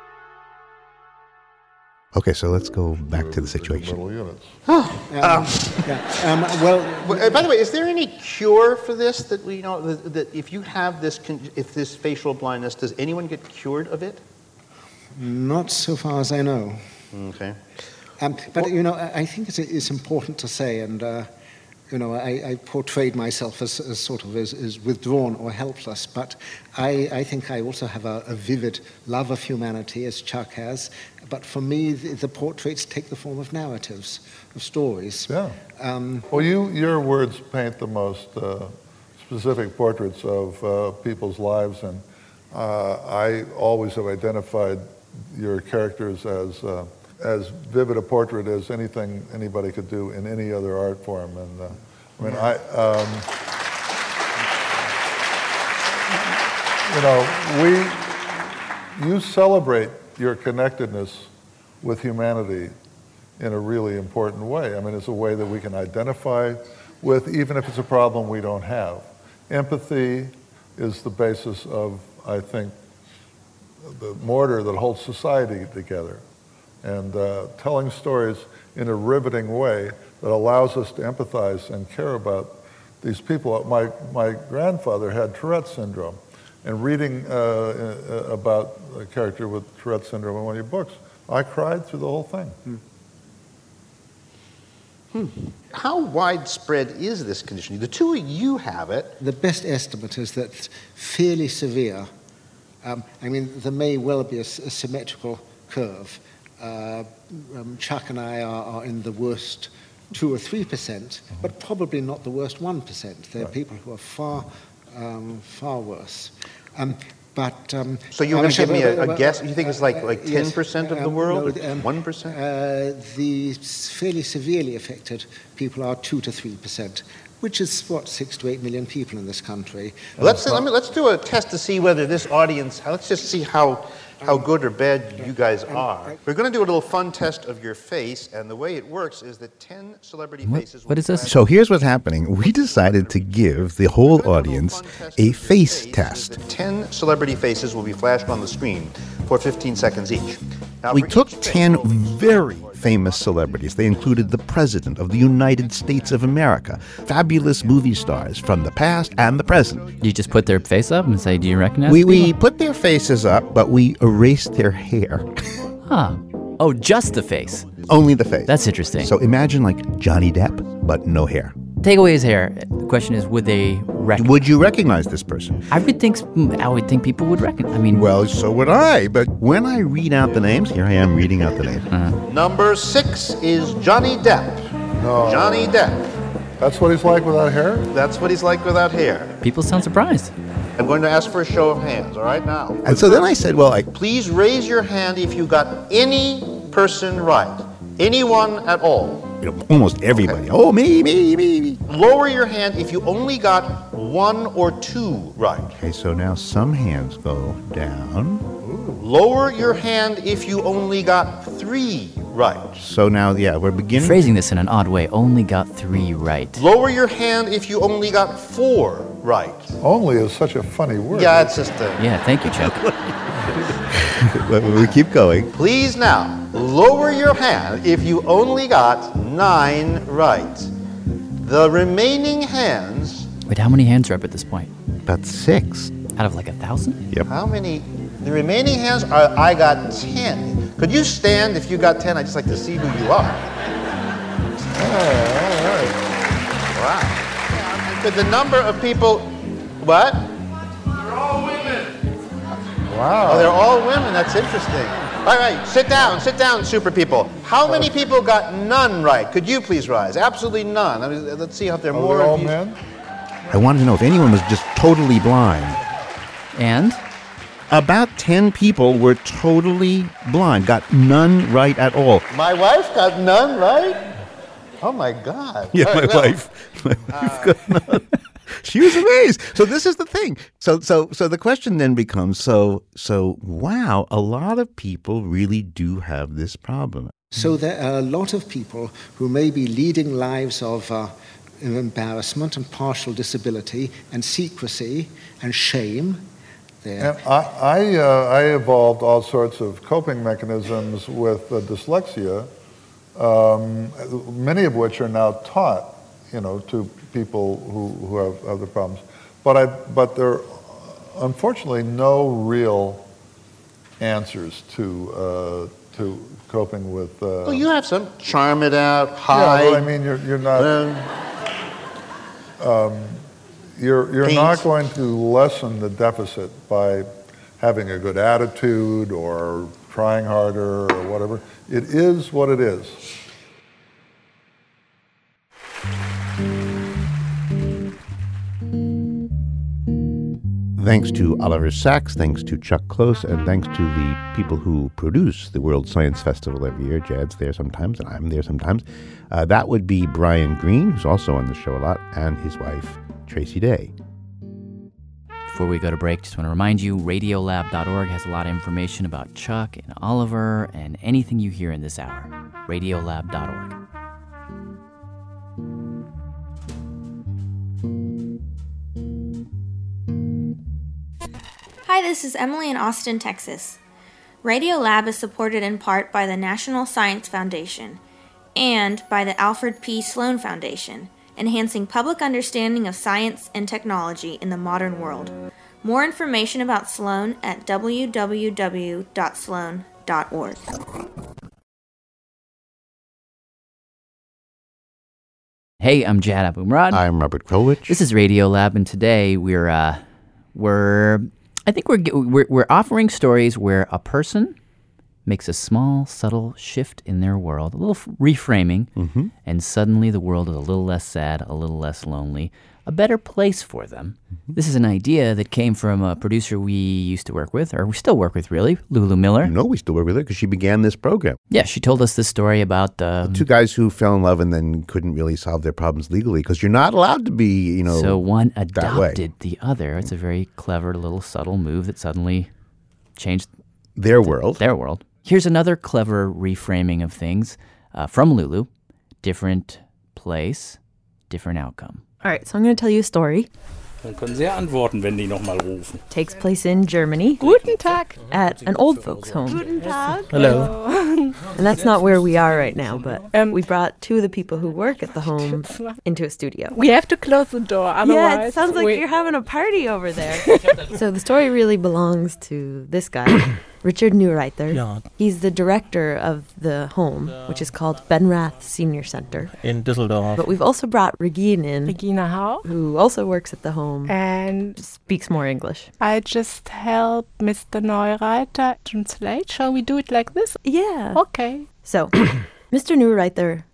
Okay, so let's go back to the situation. Little units. um, yeah, um, well, uh, by the way, is there any cure for this that we know that, that if you have this, con- if this facial blindness, does anyone get cured of it? Not so far as I know. Okay. Um, but you know, I, I think it's, it's important to say, and uh, you know, I, I portrayed myself as, as sort of as, as withdrawn or helpless, but I, I think I also have a, a vivid love of humanity, as Chuck has. But for me, the, the portraits take the form of narratives, of stories. Yeah. Um, well, you your words paint the most uh, specific portraits of uh, people's lives, and uh, I always have identified your characters as uh, as vivid a portrait as anything anybody could do in any other art form. And uh, I mean, I, um, you know, we, you celebrate your connectedness with humanity in a really important way. I mean, it's a way that we can identify with, even if it's a problem we don't have. Empathy is the basis of, I think, the mortar that holds society together. And uh, telling stories in a riveting way that allows us to empathize and care about these people. My, my grandfather had Tourette's syndrome, and reading uh, about a character with Tourette's syndrome in one of your books, I cried through the whole thing. Hmm. Hmm. How widespread is this condition? The two of you have it. The best estimate is that it's fairly severe. Um, I mean, there may well be a, a symmetrical curve. Uh, um, Chuck and I are, are in the worst two or three percent, mm-hmm. but probably not the worst one percent. There right. are people who are far, um, far worse. Um, but um, so you're going to give me a, a guess? You think it's like like ten percent yes, of the um, world? No, um, one percent? Uh, the fairly severely affected people are two to three percent. Which is, what, six to eight million people in this country. Well, let's, let me, let's do a test to see whether this audience, let's just see how, how good or bad you guys are. We're going to do a little fun test of your face, and the way it works is that ten celebrity what, faces... What is this? So here's what's happening. We decided to give the whole audience a face test. ten celebrity faces will be flashed on the screen for fifteen seconds each. Now, we took ten very famous celebrities. They included the President of the United States of America, fabulous movie stars from the past and the present. You just put their face up and say, do you recognize We, people? we put their faces up, but we erased their hair. Huh. Oh, just the face. Only the face. That's interesting. So imagine like Johnny Depp, but no hair. Take away his hair. The question is, would they recognize? Would you recognize this person? I would think. I would think people would recognize. I mean, well, so would I. But when I read out the names, here I am reading out the names. Uh-huh. Number six is Johnny Depp. No. Johnny Depp. That's what he's like without hair? That's what he's like without hair. People sound surprised. I'm going to ask for a show of hands, all right, now. And so then I said, well, I... Please raise your hand if you got any person right. Anyone at all. You know, almost everybody. Okay. Oh, me, me, me, me. Lower your hand if you only got one or two right. Okay, so now some hands go down. Ooh. Lower your hand if you only got three right. So now, yeah, we're beginning... Phrasing this in an odd way, only got three right. Lower your hand if you only got four right. Only is such a funny word. Yeah, it's just a... Yeah, thank you, Chuck. We keep going. Please now, lower your hand if you only got nine right. The remaining hands... Wait, how many hands are up at this point? About six. Out of like a thousand? Yep. How many? The remaining hands are, I got ten. Could you stand if you got ten? I'd just like to see who you are. Oh, all right. Wow. Could the number of people... What? They're all women. Wow. Oh, they're all women. That's interesting. All right, sit down, sit down, super people. How many people got none right? Could you please rise? Absolutely none. I mean, let's see if there are Are more they all of you. men? I wanted to know if anyone was just totally blind. And? About ten people were totally blind, got none right at all. My wife got none right? Oh, my God. Yeah, All my right, well, wife. My wife got none. She was amazed. So this is the thing. So so so the question then becomes, so so wow, a lot of people really do have this problem. So there are a lot of people who may be leading lives of uh, embarrassment and partial disability and secrecy and shame. There. And I, I, uh, I evolved all sorts of coping mechanisms with uh, dyslexia, um, many of which are now taught, you know, to people who, who have other problems. But I, but there are unfortunately no real answers to uh, to coping with. Uh, well, you have some. Charm it out, hide. Yeah, well, I mean, you're you're not. Um, you're you're paint. not going to lessen the deficit by having a good attitude or trying harder or whatever. It is what it is. Thanks to Oliver Sacks, thanks to Chuck Close, and thanks to the people who produce the World Science Festival every year. Jad's there sometimes, and I'm there sometimes. Uh, that would be Brian Greene, who's also on the show a lot, and his wife, Tracy Day. Before we go to break, just want to remind you, radiolab dot org has a lot of information about Chuck and Oliver and anything you hear in this hour. radiolab dot org. Hi, this is Emily in Austin, Texas. Radiolab is supported in part by the National Science Foundation and by the Alfred P. Sloan Foundation, enhancing public understanding of science and technology in the modern world. More information about Sloan at w w w dot sloan dot org. Hey, I'm Jad Abumrad. I'm Robert Krulwich. This is Radiolab, and today we're uh, we're I think we're, we're we're offering stories where a person makes a small, subtle shift in their world, a little f- reframing, mm-hmm. and suddenly the world is a little less sad, a little less lonely, a better place for them. Mm-hmm. This is an idea that came from a producer we used to work with, or we still work with, really, Lulu Miller. No, we still work with her because she began this program. Yeah, she told us this story about um, two guys who fell in love and then couldn't really solve their problems legally because you're not allowed to be, you know, so one that way. adopted the other. It's a very clever little subtle move that suddenly changed their world. Their world. Here's another clever reframing of things uh, from Lulu. Different place, different outcome. All right, so I'm going to tell you a story. Dann können Sie ja antworten, wenn die nochmal rufen. Takes place in Germany. Guten Tag. At an old folks' home. Guten Tag. Hello. And that's not where we are right now, but um, we brought two of the people who work at the home into a studio. We have to close the door, otherwise... Yeah, it sounds like we... you're having a party over there. So the story really belongs to this guy, Richard Neureither. Ja. He's the director of the home, which is called Benrath Senior Center. In Düsseldorf. But we've also brought Regine in. Regina Hau. Who also works at the home. And speaks more English. I just help Mister Neureither translate. Shall we do it like this? Yeah. Okay. So, Mister Neureither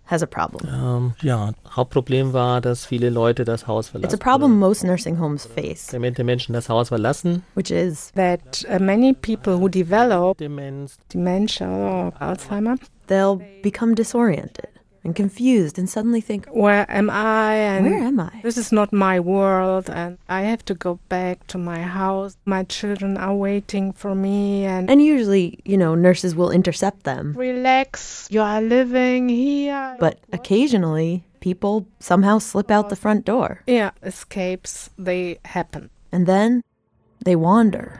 has a problem. Ähm, ja, Hauptproblem war, dass viele Leute das Haus verlassen. It's a problem most nursing homes face, Demente Menschen das Haus verlassen. which is That uh, many people who develop Demenz. dementia or Alzheimer, they'll become disoriented and confused and suddenly think, where am I? And where am I? This is not my world, and I have to go back to my house. My children are waiting for me, and And usually, you know, nurses will intercept them. relax. You are living here. But occasionally, people somehow slip out the front door. Yeah, escapes, they happen. And then they wander.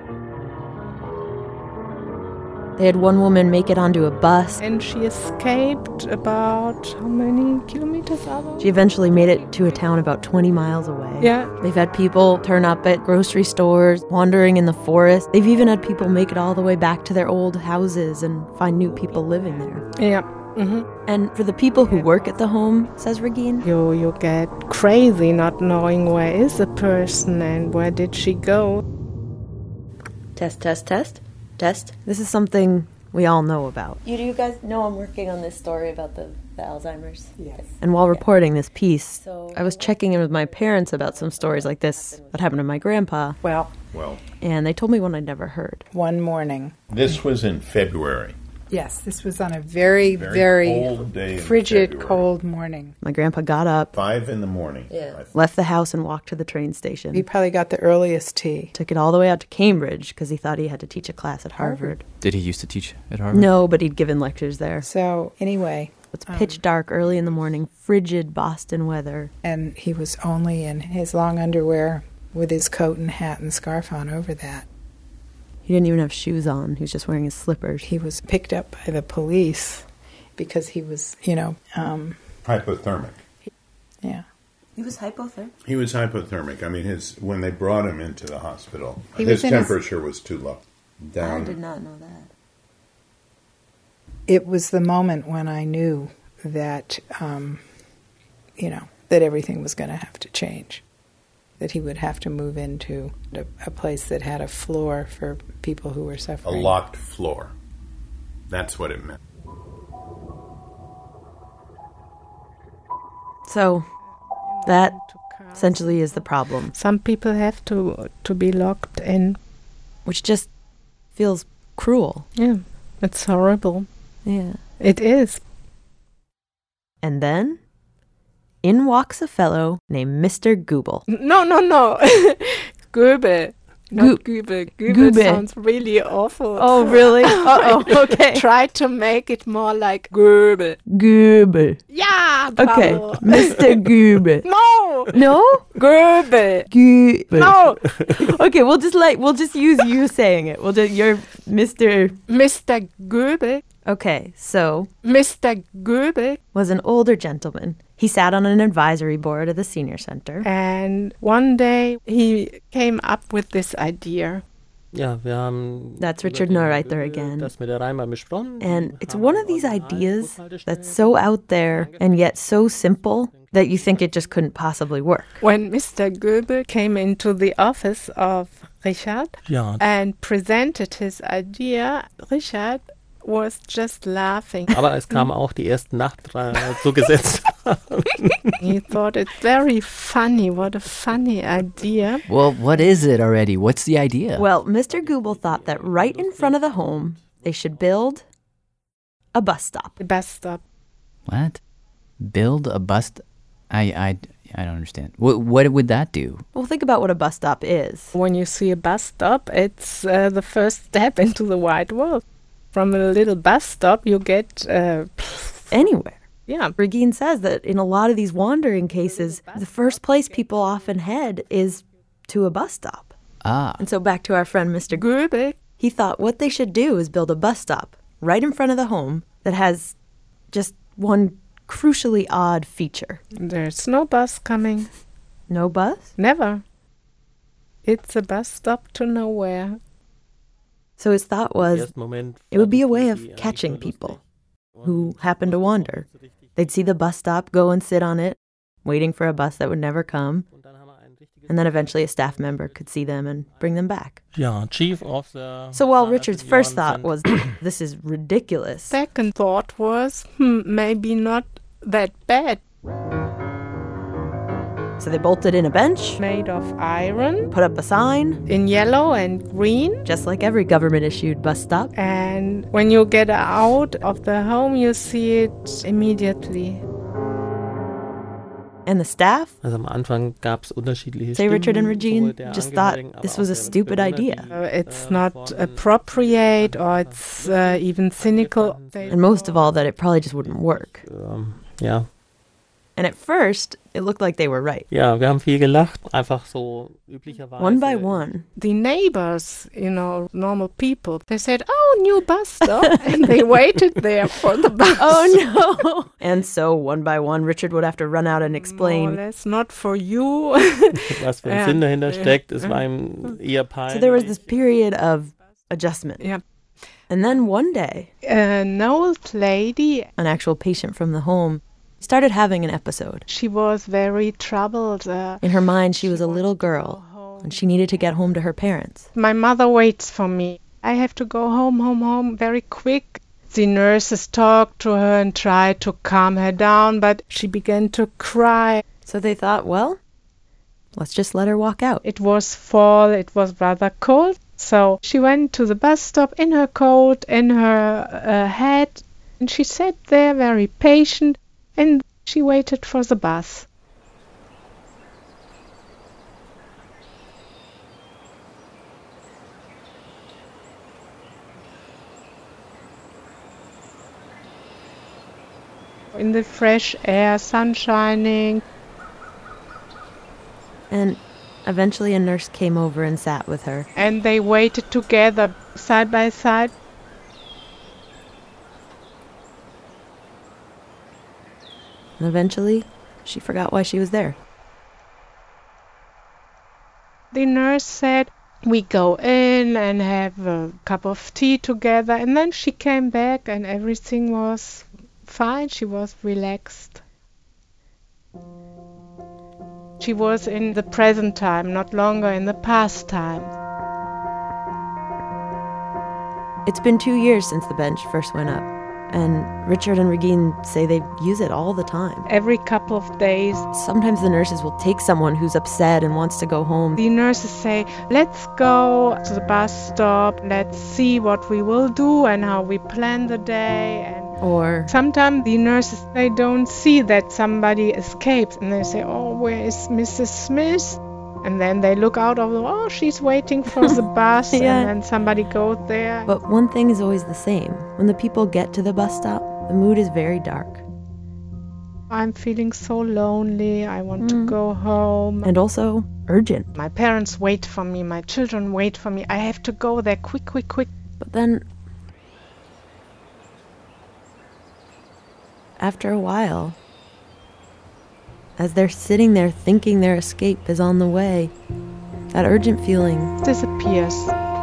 They had one woman make it onto a bus. And she escaped about how many kilometers are there? She eventually made it to a town about twenty miles away. Yeah. They've had people turn up at grocery stores, wandering in the forest. They've even had people make it all the way back to their old houses and find new people living there. Yeah. Mm-hmm. And for the people who work at the home, says Regine, You you get crazy not knowing where is the person and where did she go. Test, test, test, test. This is something we all know about. You do you guys know I'm working on this story about the, the Alzheimer's? Yes. And while reporting this piece, I was checking in with my parents about some stories like this that happened to my grandpa. Well, Well, And they told me one I'd never heard. one morning. this was in February. Yes, this was on a very, Very very, cold day in frigid, February. cold morning. My grandpa got up, Five in the morning. left the house and walked to the train station. He probably got the earliest tea. Took it all the way out to Cambridge because he thought he had to teach a class at Harvard. Did he used to teach at Harvard? No, but he'd given lectures there. So anyway, It's pitch dark early in the morning, frigid Boston weather. and he was only in his long underwear with his coat and hat and scarf on over that. He didn't even have shoes on. He was just wearing his slippers. He was picked up by the police because he was, you know, um, Hypothermic. yeah. He was hypothermic. He was hypothermic. I mean, his when they brought him into the hospital, He his was in his- temperature was too low. Down. I did not know that. It was the moment when I knew that, um, you know, that everything was going to have to change. That he would have to move into a, a place that had a floor for people who were A suffering. locked floor. That's what it meant. So, that essentially is the problem. Some people have to to be locked in. Which just feels cruel. Yeah, it's horrible. Yeah. It is. And then, in walks a fellow named Mister Goobel. No, no, no. Goebel. Not Goebel. Goebel Goebel. sounds really awful. Oh, really? Uh-oh, okay. Try to make it more like Goebel. Goobel. Yeah, Okay, bravo. Mister Goobel. No. No? Goebel. Goobel. No. Okay, we'll just like we'll just use you saying it. We'll just you're Mister Mister Goebel. Okay, so Mister Goebel was an older gentleman. He sat on an advisory board at the senior center. And one day he came up with this idea. Ja, wir haben That's Richard Neureiter again. das mit der Reimer besprochen. And it's one of these ideas that's so out there and yet so simple that you think it just couldn't possibly work. When Mister Goebel came into the office of Richard Ja. and presented his idea, Richard was just laughing. Aber es kam auch die ersten Nachtreihen zugesetzt. He thought it very funny. What a funny idea. Well, what is it already? What's the idea? Well, Mister Goobel thought that right in front of the home, they should build a bus stop. A bus stop. What? Build a bus? St- I, I, I don't understand. What, what would that do? Well, think about what a bus stop is. When you see a bus stop, it's uh, the first step into the wide world. From a little bus stop, you get uh, anywhere. Yeah. Regine says that in a lot of these wandering cases, the first place people often head is to a bus stop. Ah. And so back to our friend Mister Goebel. He thought what they should do is build a bus stop right in front of the home that has just one crucially odd feature. There's no bus coming. No bus? Never. It's a bus stop to nowhere. So his thought was it would be a way of catching people who happen to wander. They'd see the bus stop, go and sit on it, waiting for a bus that would never come. And then eventually a staff member could see them and bring them back. Yeah, chief of the... So while Richard's first thought was, this is ridiculous. Second thought was, hmm, maybe not that bad. So they bolted in a bench. Made of iron. Put up a sign. In yellow and green. Just like every government-issued bus stop. And when you get out of the home, you see it immediately. And the staff? Also am Anfang gab's unterschiedliche Say Richard and Stimmen, Regine sowohl der just thought Angehörigen, this aber was a auch der stupid Bewohner, idea. die, Uh, it's not appropriate or it's uh, even cynical. And most of all, that it probably just wouldn't work. ähm, ja. And at first, it looked like they were right. Ja, wir haben viel gelacht, einfach so üblicherweise. One by one. The neighbors, you know, normal people, they said, oh, new bus stop. And they waited there for the bus. Oh, no. And so, one by one, Richard would have to run out and explain. That's not for you. Was für ein Sinn dahinter steckt, es war ihm eher peinlich. So there was this period of adjustment. Yeah. And then one day, an old lady, an actual patient from the home, started having an episode. She was very troubled. Uh, In her mind, she was a little girl, and she needed to get home to her parents. My mother waits for me. I have to go home, home, home very quick. The nurses talked to her and tried to calm her down, but she began to cry. So they thought, well, let's just let her walk out. It was fall, it was rather cold, so she went to the bus stop in her coat, in her uh, hat, and she sat there very patient. And she waited for the bus. In the fresh air, sun shining. And eventually a nurse came over and sat with her. And they waited together, side by side. And eventually, she forgot why she was there. The nurse said, we go in and have a cup of tea together. And then she came back and everything was fine. She was relaxed. She was in the present time, not longer in the past time. It's been two years since the bench first went up. And Richard and Regine say they use it all the time. Every couple of days. Sometimes the nurses will take someone who's upset and wants to go home. The nurses say, let's go to the bus stop, let's see what we will do and how we plan the day. And or sometimes the nurses, they don't see that somebody escapes and they say, oh, where is Missus Smith? And then they look out of the, oh, she's waiting for the bus, yeah. And then somebody goes there. But one thing is always the same. When the people get to the bus stop, the mood is very dark. I'm feeling so lonely. I want mm. to go home. And also urgent. My parents wait for me. My children wait for me. I have to go there quick, quick, quick. But then, after a while, as they're sitting there thinking their escape is on the way, that urgent feeling disappears.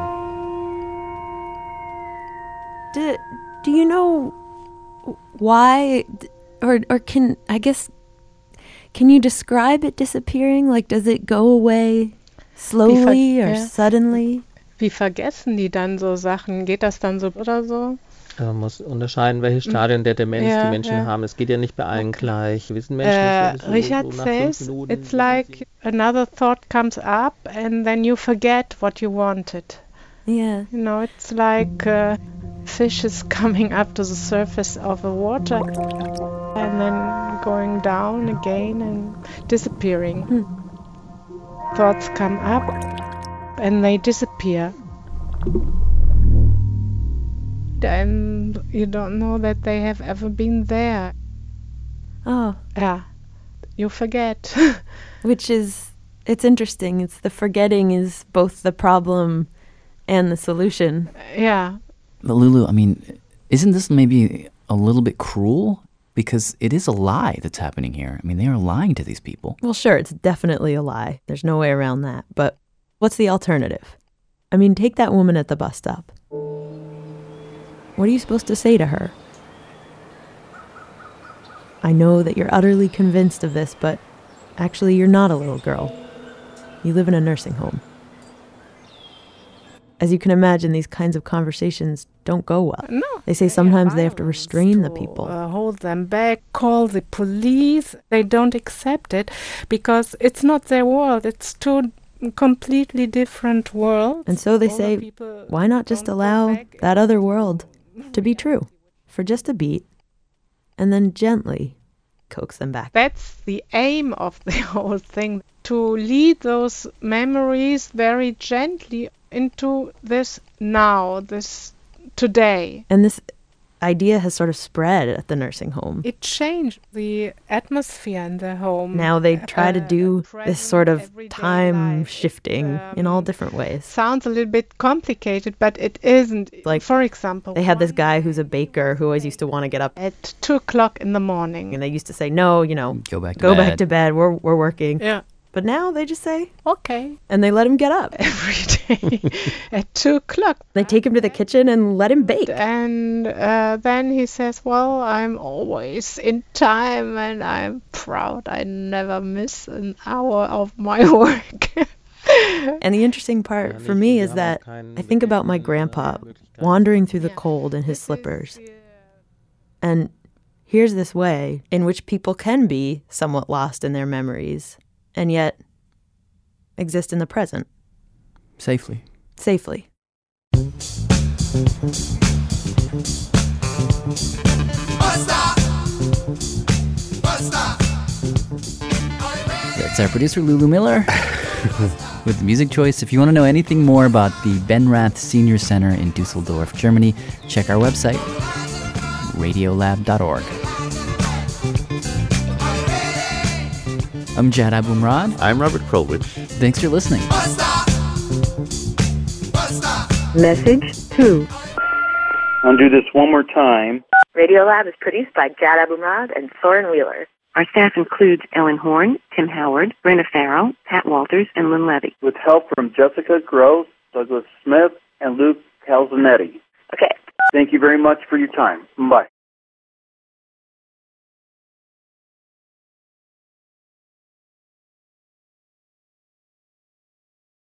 Do, do you know why, or or can, I guess, can you describe it disappearing? Like, does it go away slowly or ja. suddenly? Wie vergessen die dann so Sachen? Geht das dann so oder so? Man muss unterscheiden, welche Stadien der Demenz ja, die Menschen ja. haben. Es geht ja nicht bei allen gleich. Wir sind Menschen, uh, so, Richard so says it's like another thought comes up and then you forget what you wanted. Yeah. You know, it's like uh, fishes coming up to the surface of the water and then going down again and disappearing. Hmm. Thoughts come up and they disappear. And you don't know that they have ever been there. Oh. Yeah. You forget. Which is, it's interesting. It's the forgetting is both the problem and the solution. Yeah. But Lulu, I mean, isn't this maybe a little bit cruel? Because it is a lie that's happening here. I mean, they are lying to these people. Well, sure, it's definitely a lie. There's no way around that. But what's the alternative? I mean, take that woman at the bus stop. What are you supposed to say to her? I know that you're utterly convinced of this, but actually you're not a little girl. You live in a nursing home. As you can imagine, these kinds of conversations don't go well. No. They say sometimes they have to restrain the people. Uh, hold them back, call the police. They don't accept it because it's not their world. It's two completely different worlds. And so they say, why not just allow that other world to be true for just a beat and then gently coax them back? That's the aim of the whole thing, to lead those memories very gently into this now, this today. And this idea has sort of spread at the nursing home. It changed the atmosphere in the home. Now they try to do this sort of time shifting um, in all different ways. Sounds a little bit complicated, but it isn't. Like, for example, they had this guy who's a baker who always used to want to get up at two o'clock in the morning. And they used to say, no, you know, go back to go bed. back to bed. We're, we're working. Yeah. But now they just say, okay. And they let him get up. Every day at two o'clock. They take him to the kitchen and let him bake. And uh, then he says, well, I'm always in time and I'm proud. I never miss an hour of my work. And the interesting part for me is that I think about my grandpa wandering through the cold in his slippers. And here's this way in which people can be somewhat lost in their memories and yet exist in the present. Safely. Safely. That's our producer, Lulu Miller, with the music choice. If you want to know anything more about the Benrath Senior Center in Dusseldorf, Germany, check our website, radiolab dot org. I'm Jad Abumrad. I'm Robert Krulwich. Thanks for listening. Message two. I'll do this one more time. Radiolab is produced by Jad Abumrad and Soren Wheeler. Our staff includes Ellen Horn, Tim Howard, Brenna Farrell, Pat Walters, and Lynn Levy. With help from Jessica Gross, Douglas Smith, and Luke Calzanetti. Okay. Thank you very much for your time. Bye.